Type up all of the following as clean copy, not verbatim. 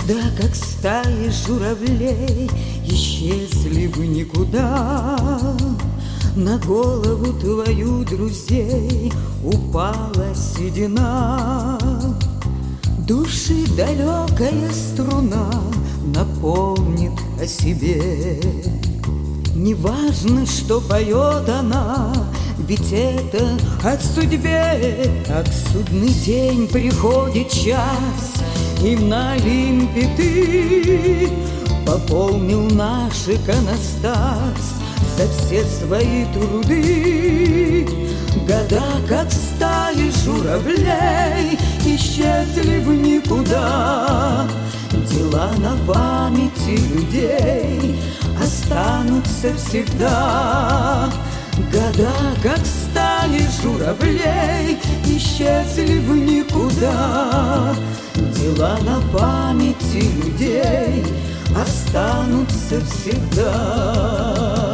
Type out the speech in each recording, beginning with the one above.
Года, как стаи журавлей, исчезли в никуда. На голову твою, друзей, упала седина. Души далекая струна напомнит о себе. Неважно, что поет она, ведь это от судьбе. Как судный день приходит час, и на Олимпе ты пополнил наш иконостас за все свои труды. Года, как стаи журавлей, исчезли в никуда. Дела на памяти людей останутся всегда. Года, как стаи журавлей, исчезли в никуда. Дела на памяти людей останутся всегда.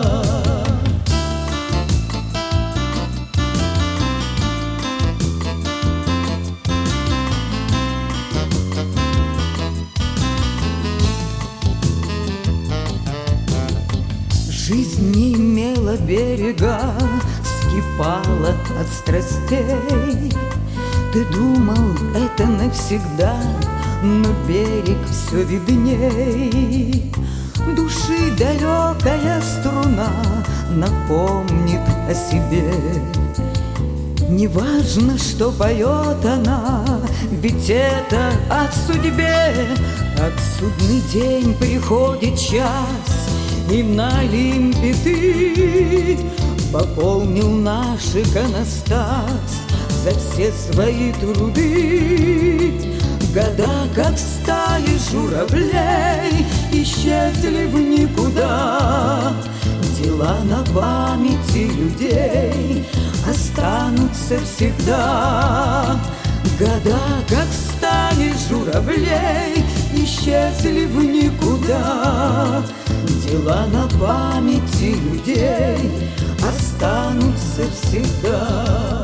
Жизнь не имела берега, скипала от страстей. Ты думал, это навсегда, но берег все видней. Души далекая струна напомнит о себе. Неважно, что поет она, ведь это от судьбе. Как судный день приходит час, и на Олимпе ты пополнил наш иконостас за все свои труды. Года, как стаи журавлей, исчезли в никуда. Дела на памяти людей останутся всегда. Года, как стаи журавлей, исчезли в никуда. Дела на памяти людей останутся всегда.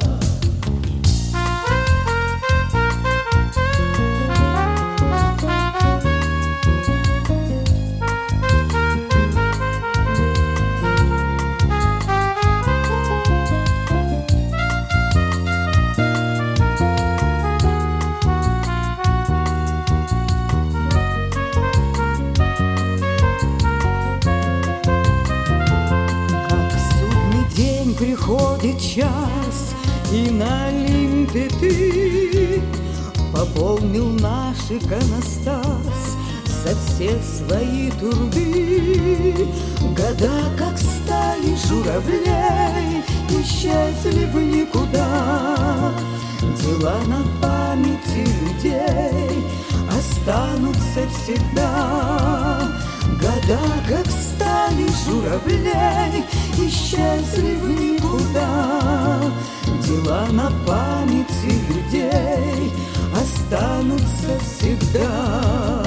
Приходит час, и на Олимпе ты пополнил наш иконостас за все свои труды. Года, как стаи журавлей, исчезли в никуда. Дела на памяти людей останутся всегда. Года, как стаи журавлей, исчезли в никуда. Дела на памяти людей останутся всегда.